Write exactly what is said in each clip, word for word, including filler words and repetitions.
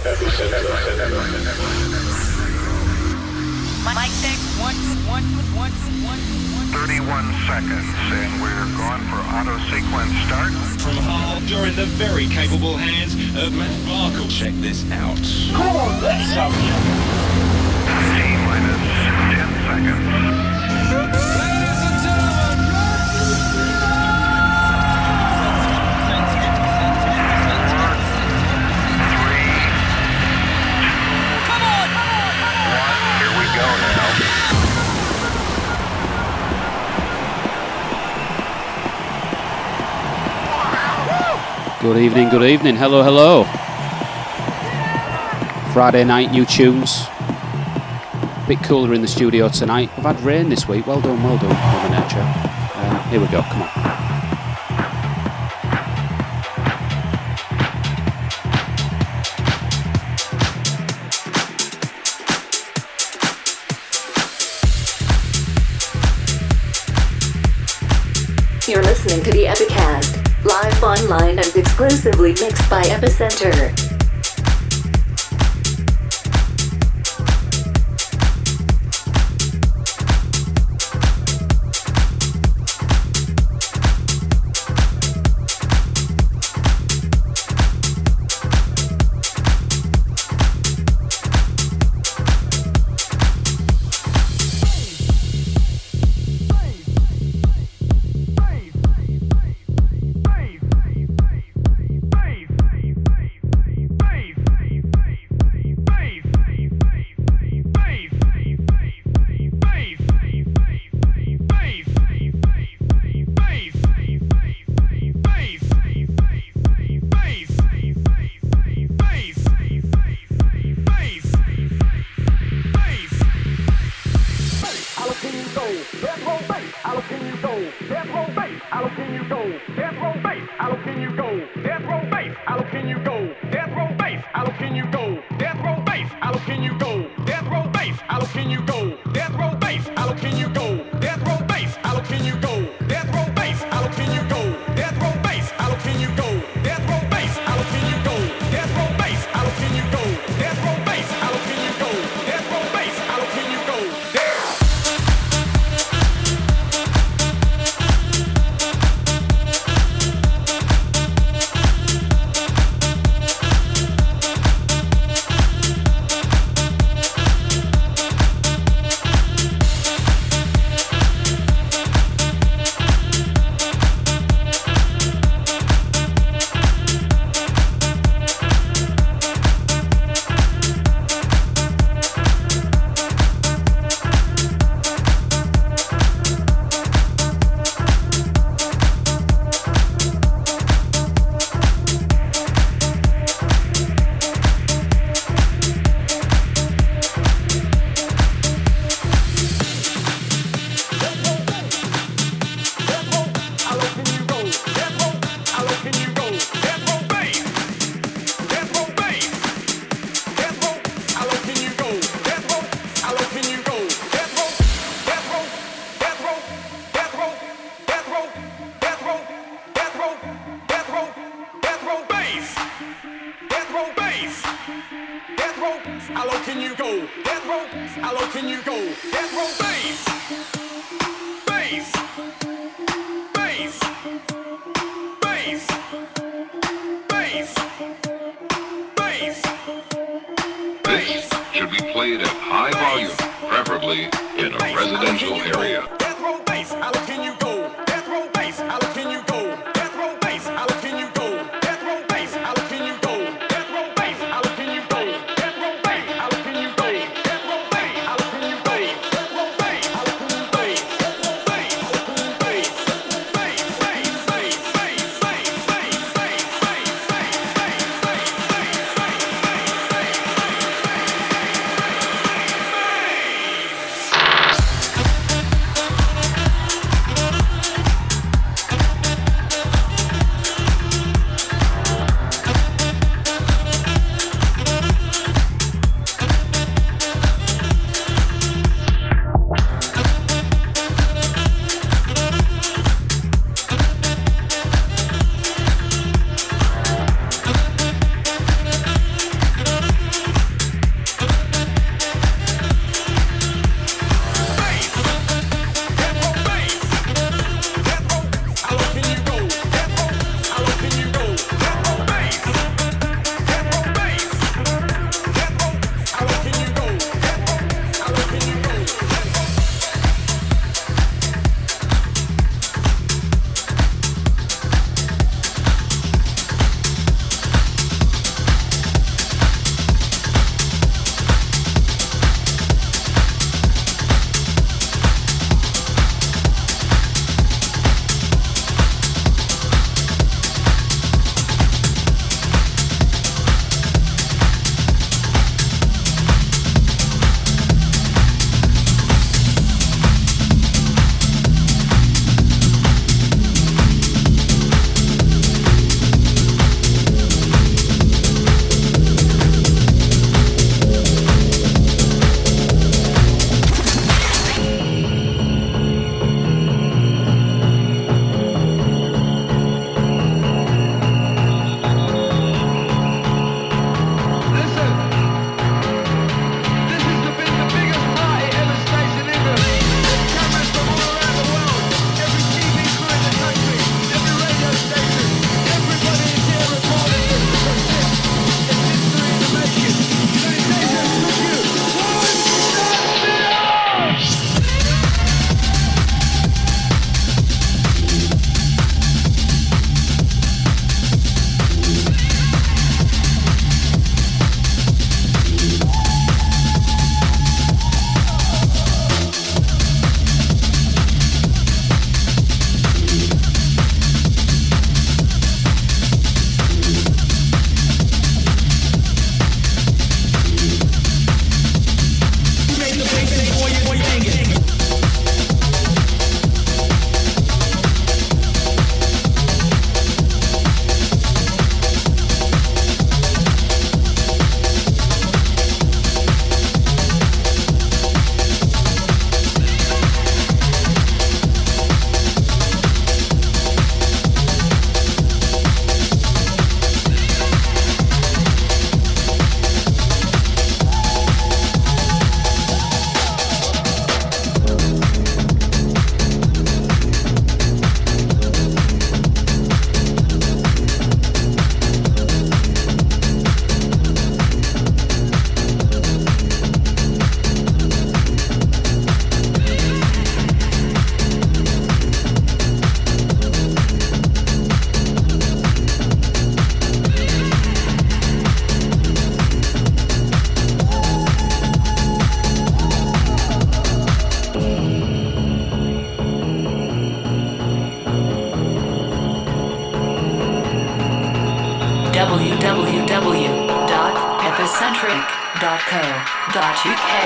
Mic check, one, one, one, one, one. thirty-one seconds, and we're going for auto sequence start. From Hull, you're in the very capable hands of Matt Barkle. Check this out. Come on, let's have T minus ten seconds. Good evening, good evening. Hello, hello. Friday night, new tunes. Bit cooler in the studio tonight. We've had rain this week. Well done, well done, Mother Nature. Um, here we go, come on. You're listening to the Epicast, live online and exclusively mixed by Epicenter. w w w dot epicentric dot co dot u k.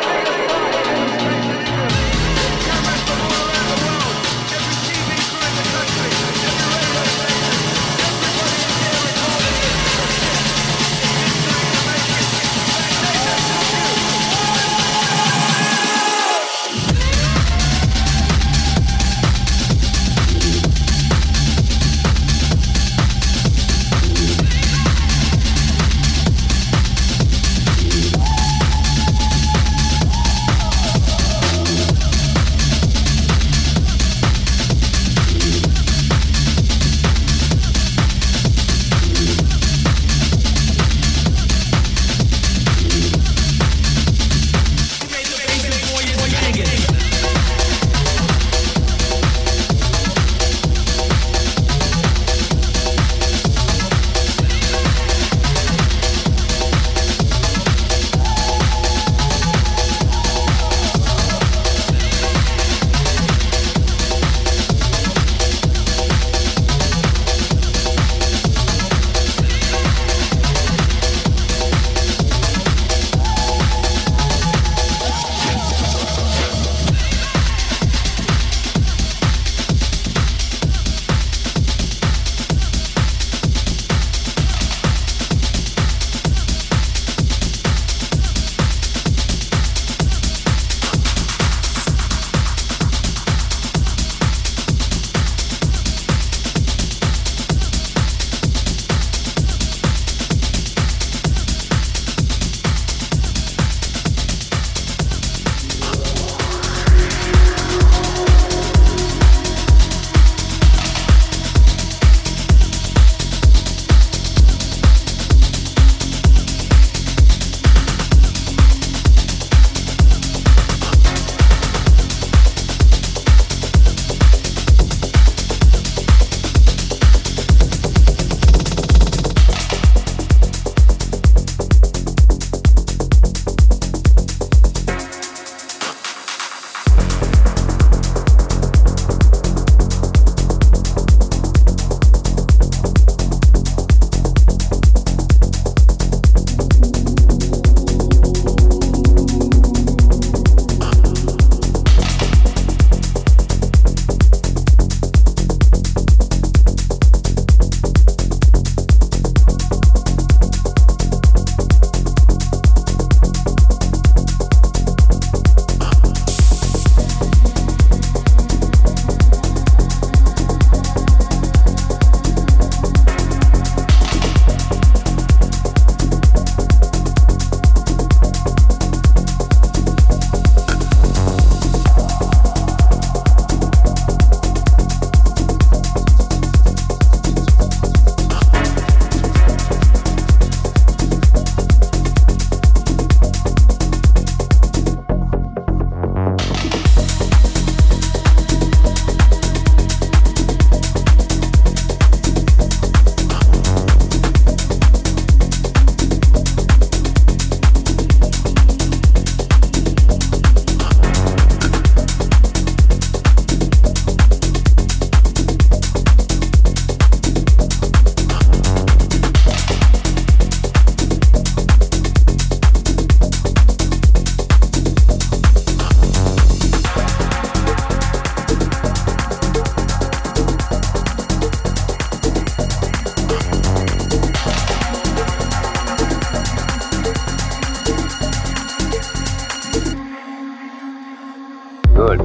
Good.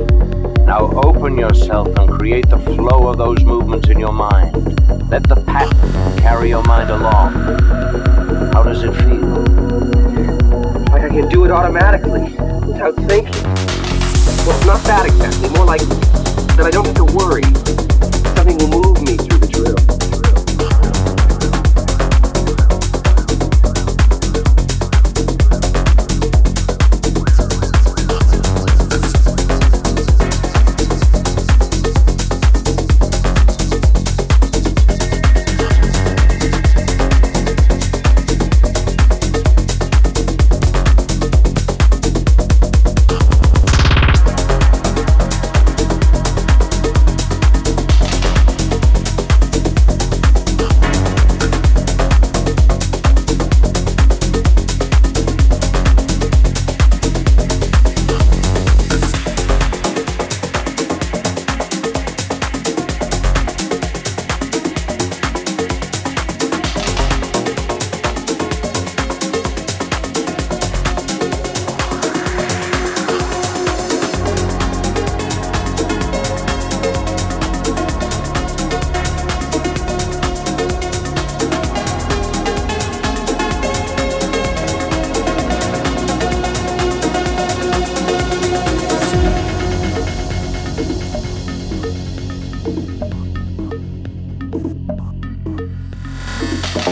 Now open yourself and create the flow of those movements in your mind. Let the pattern carry your mind along. How does it feel? Like I can do it automatically, without thinking. Well, it's not that exactly. More like that I don't have to worry. Something will move me through the drill.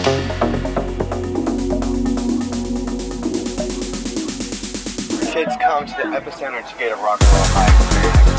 Kids come to the epicenter to get a rock and roll high experience.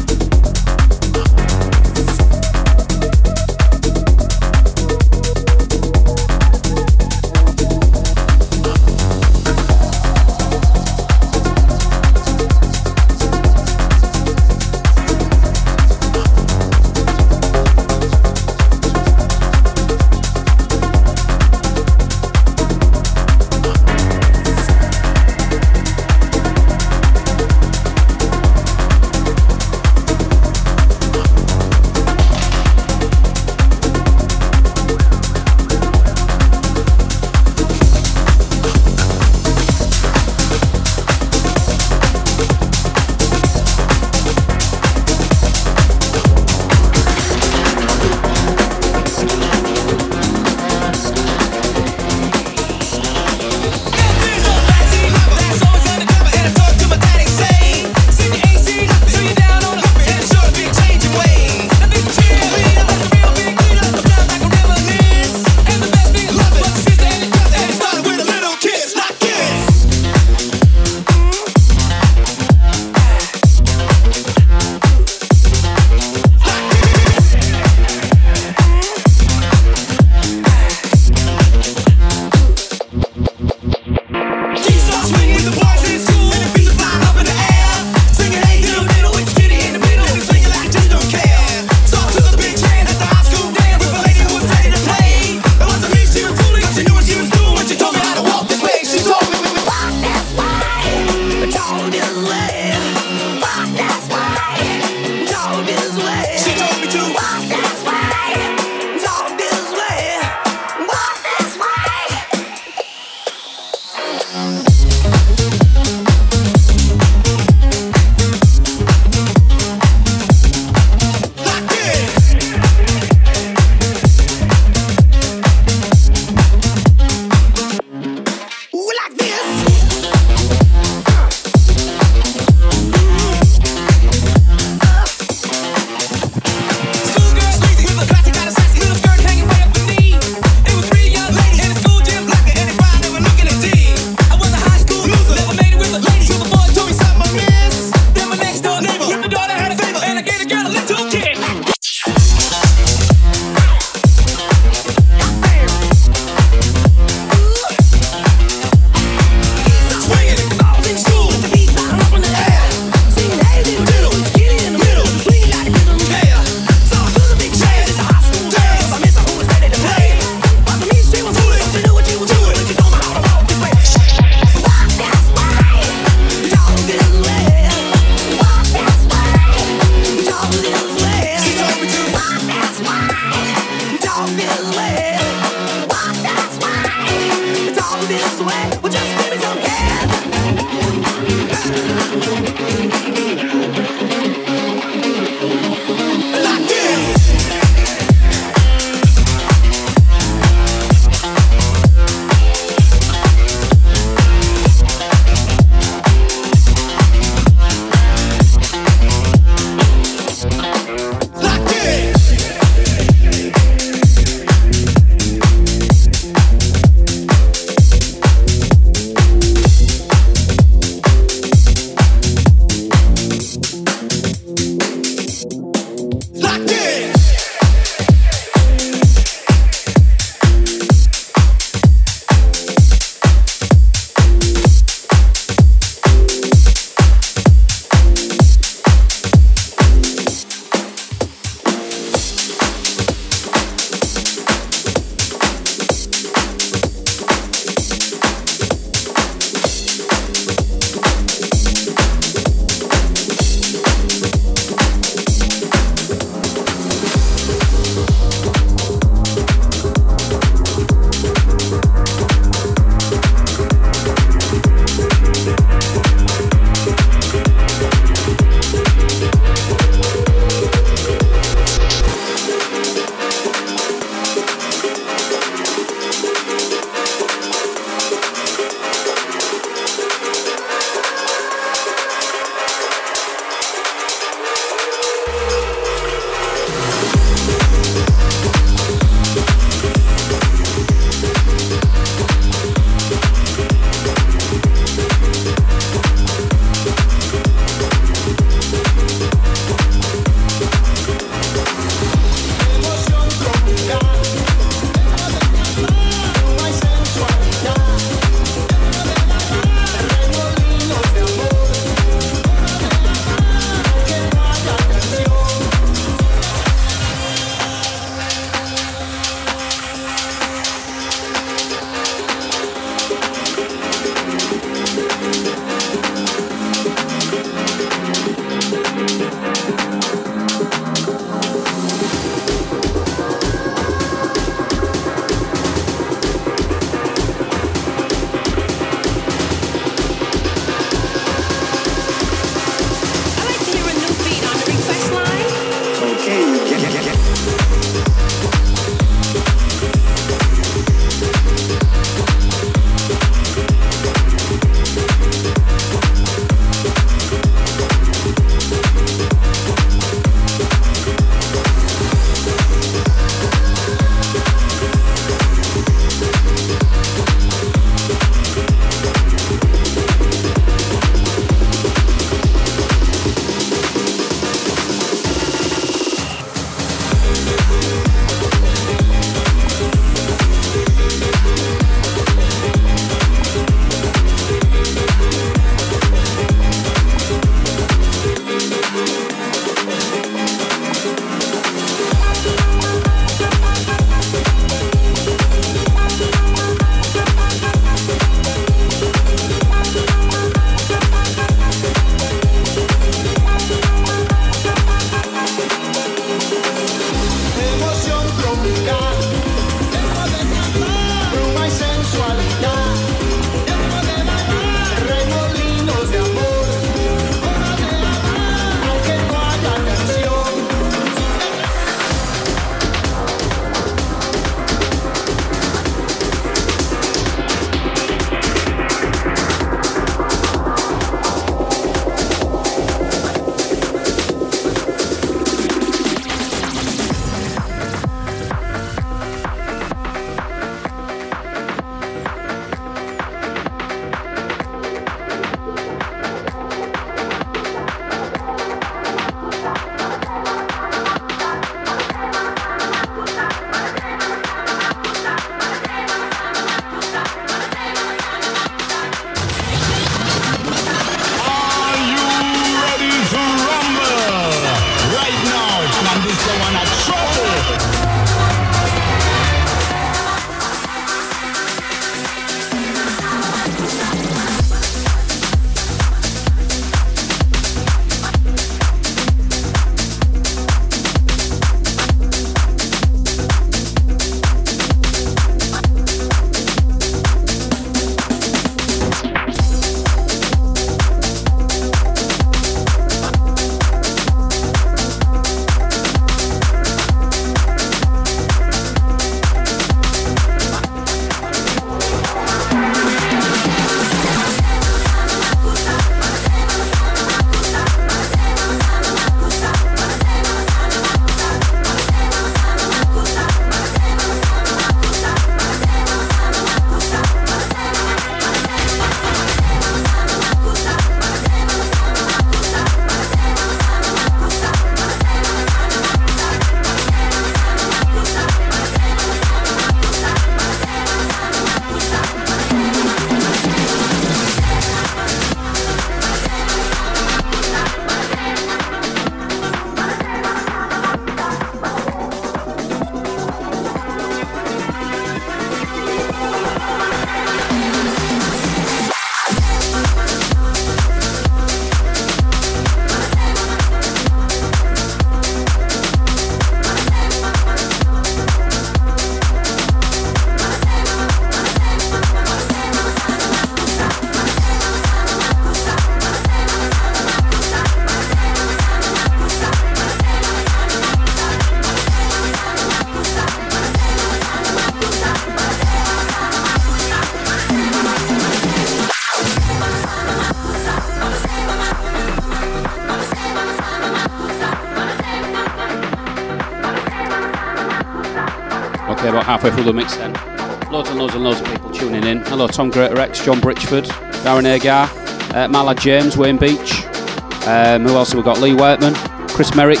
Okay, about halfway through the mix then. Loads and loads and loads of people tuning in. Hello, Tom Greater X, John Britchford, Darren Agar, uh, my lad James, Wayne Beach. Um, who else have we got? Lee Whiteman, Chris Merrick.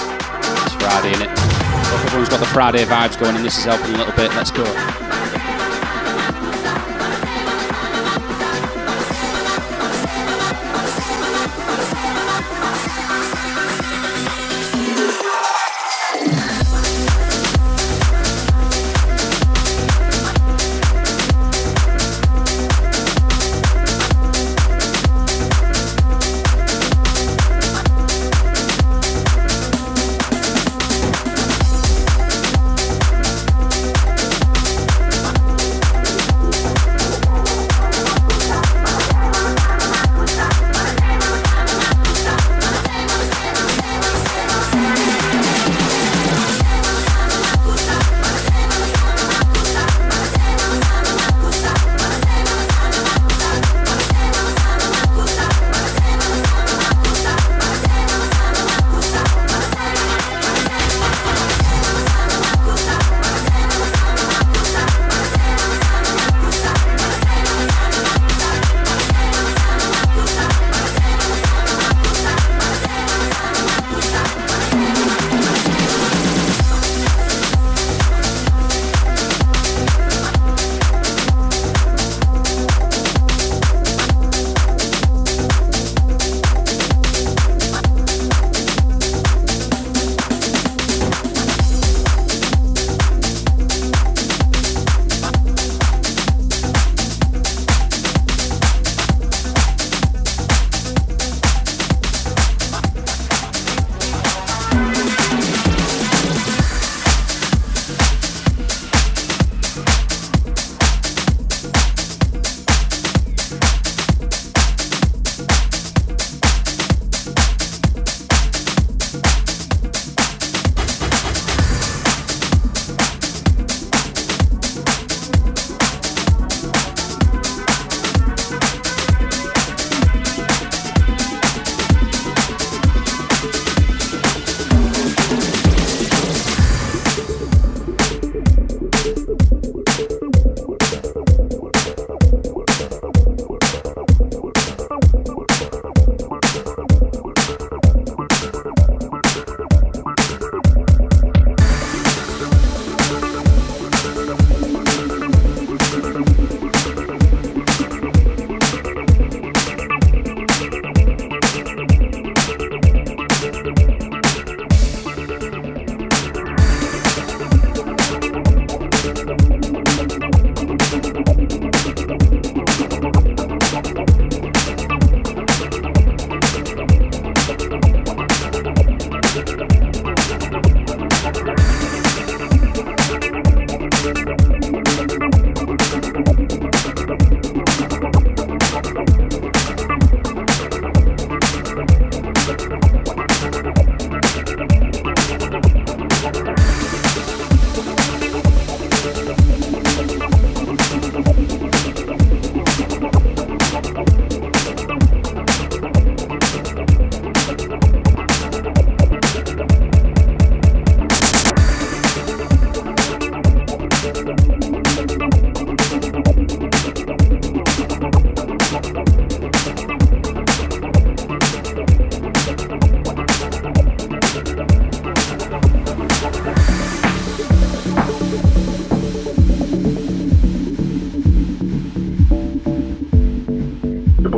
It's Friday, innit? Hope everyone's got the Friday vibes going and this is helping a little bit. Let's go.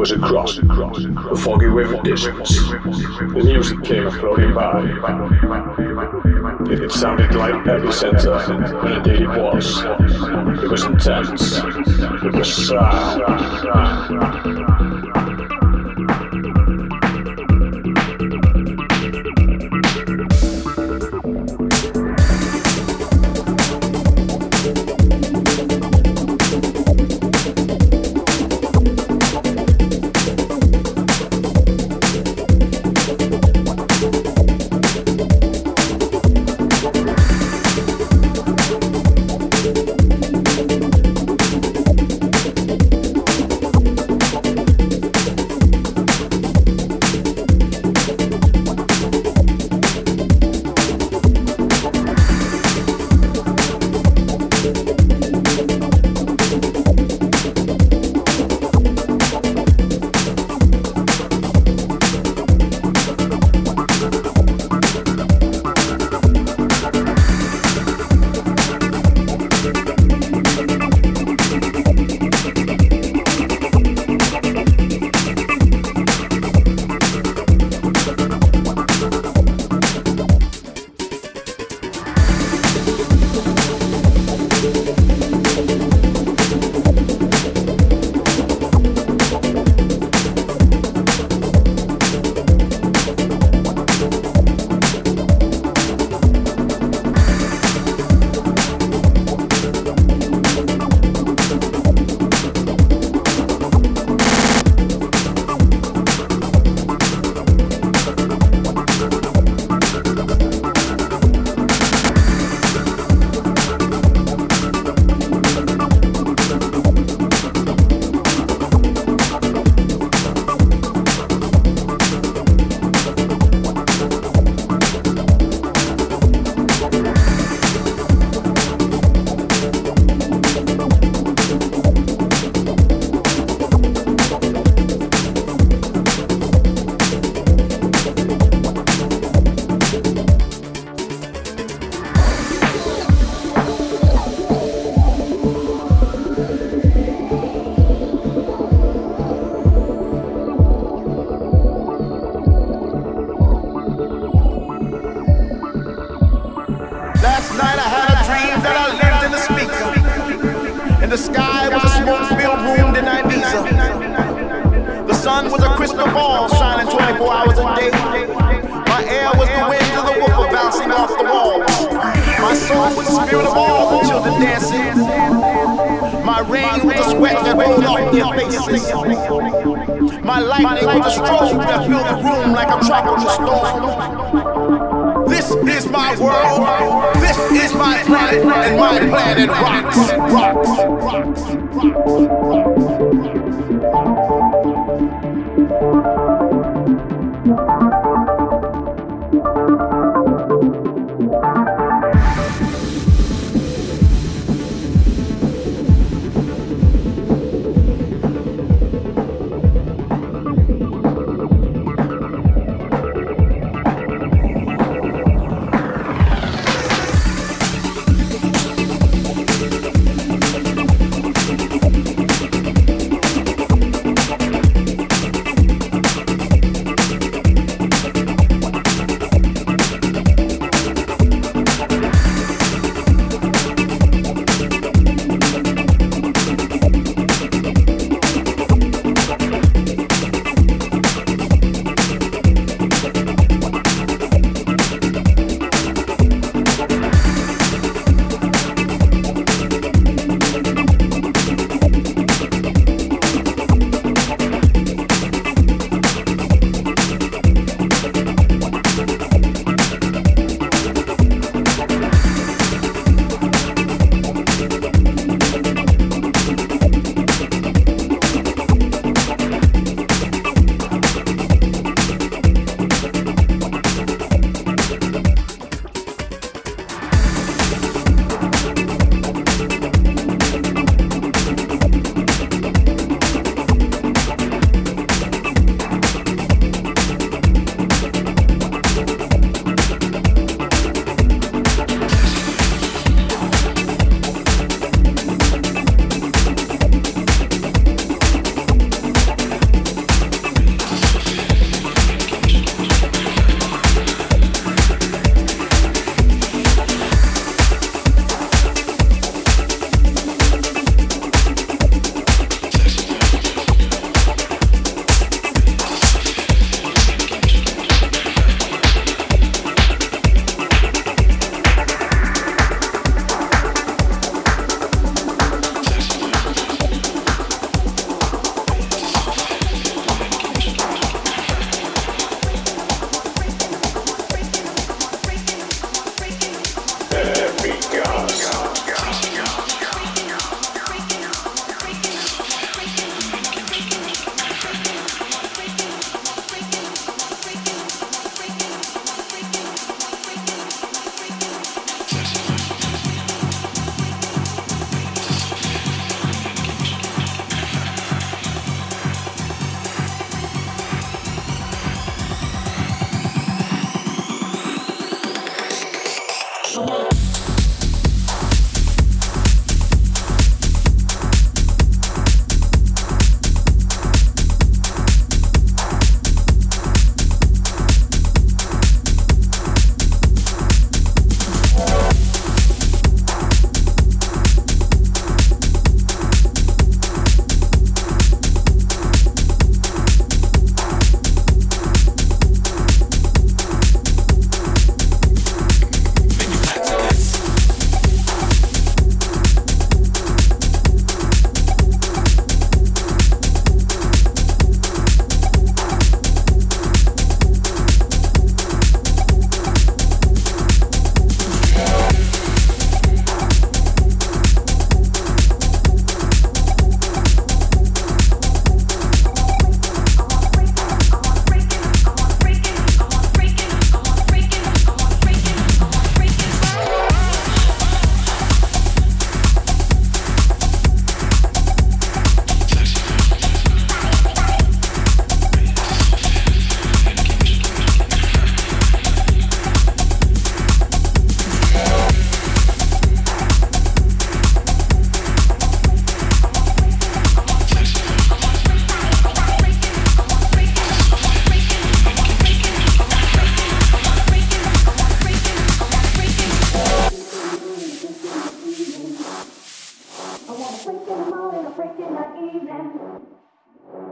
was across the foggy river distance. The music came floating by. It, it sounded like Epicenter, and indeed it was. It was intense. It was sound.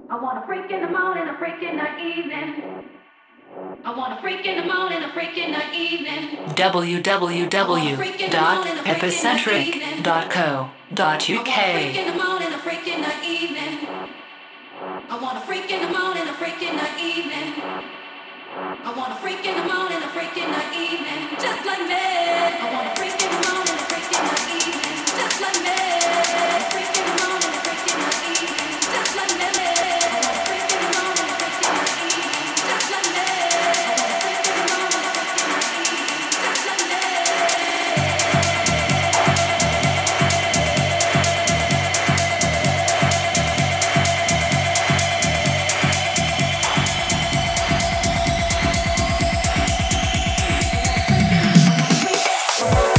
I want a freak in the morning, a freak in the evening. I want a freak in the morning, a freak in the evening. w w w dot epicentric dot co dot u k. I want a freak in the morning, a freak in the evening. I want a freak in the morning, a freak in the evening. I want a freak in the morning, a freak in the evening. Just like me. I want a freak in the morning, a freak in the evening. Just like me. A freak in the morning, a freak in the evening. Just like me. I want a freak in the morning, a freak in the evening. Just like me. I want a freak in the morning, a freak in the evening. Just like me. Freak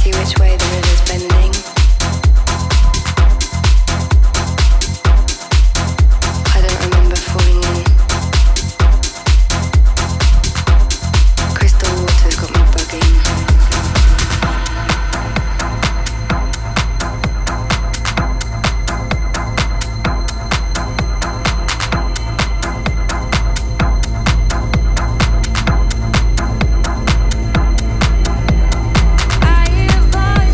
I hear voices.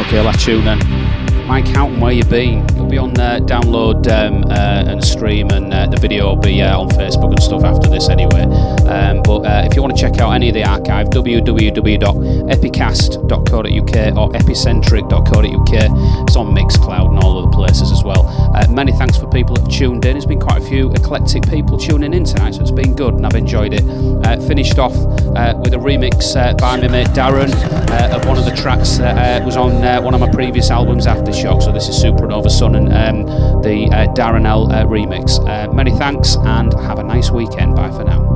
Okay, last tune then. Mike Houghton, where you been? It'll be on uh, download um, uh, and stream, and uh, the video will be uh, on Facebook and stuff after this anyway. Um, but uh, if you want to check out any of the archive, w w w dot epicast dot co dot u k or epicentric dot co dot u k. It's on Mixcloud and all other places as well. Uh, many thanks for people that have tuned in. There's been quite a few eclectic people tuning in tonight, so it's been good and I've enjoyed it. Uh, finished off uh, with a remix uh, by my mate Darren uh, of one of the tracks that uh, was on uh, one of my previous albums, Aftershock. So this is Supernova Sun and um, the uh, Darren L uh, remix. Uh, many thanks and have a nice weekend. Bye for now.